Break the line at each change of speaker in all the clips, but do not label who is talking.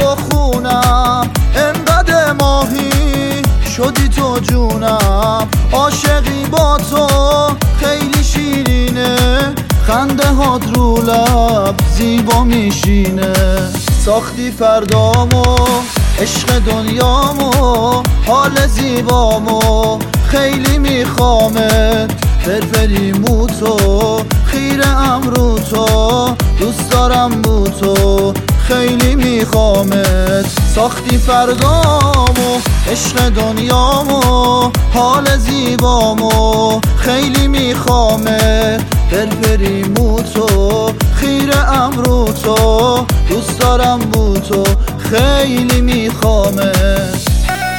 و خونم، انقدر ماهی شدی تو جونم. عاشقی با تو خیلی شیرینه، خنده هات رو لب زیبا میشینه. ساختی فردامو، عشق دنیامو، حال زیبامو، خیلی میخوامت. فرفری مو تو، خیره ام رو تو، دوست دارم بو تو، خیلی میخوامت. ساختی فردامو، عشق دنیامو، حال زیبامو، خیلی میخوامت. فرفری مو تو، خیره ام رو تو، دوست دارم بو تو، خیلی میخوامت.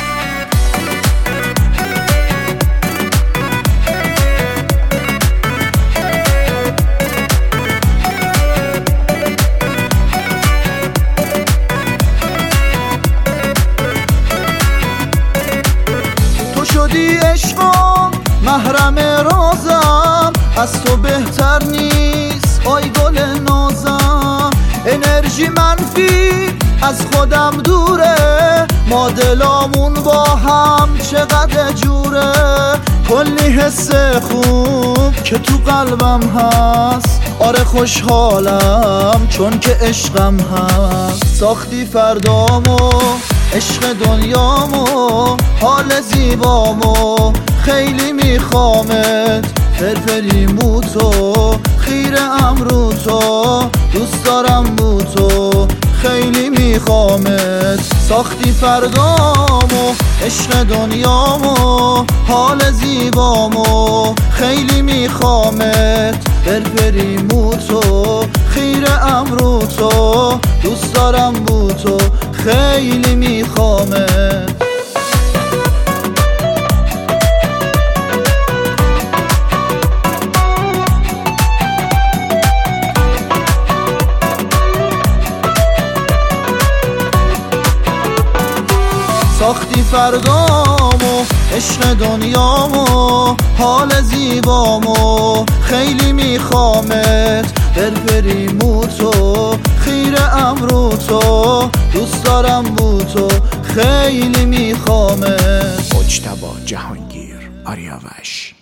شدی عشقم، محرم رازم، از تو بهتر نیست آی گل نازم. انرژی منفی از خودم دوره، ما دلامون با هم چقدر جوره. کلی حس خوب که تو قلبم هست، آره خوشحالم چون که عشقم هست. ساختی فردامو، عشق دنیامو، حال زیبامو، خیلی میخوامت. فرفری مو تو، خیره ام رو تو، دوست دارم بو تو، خیلی میخوامت. ساختی فردامو، عشق دنیامو، حال زیبامو، خیلی میخوامت. فرفری مو تو، خیره ام رو تو، دوست دارم بو تو، خیلی میخوامت. ساختی فردامو، عشق دنیامو، حال زیبامو، خیلی میخوامت. فرفری مو تو، خیره ام رو تو، دوست دارم بو تو، خیلی میخوامت.
مجتبی جهانگیر، آریاوش.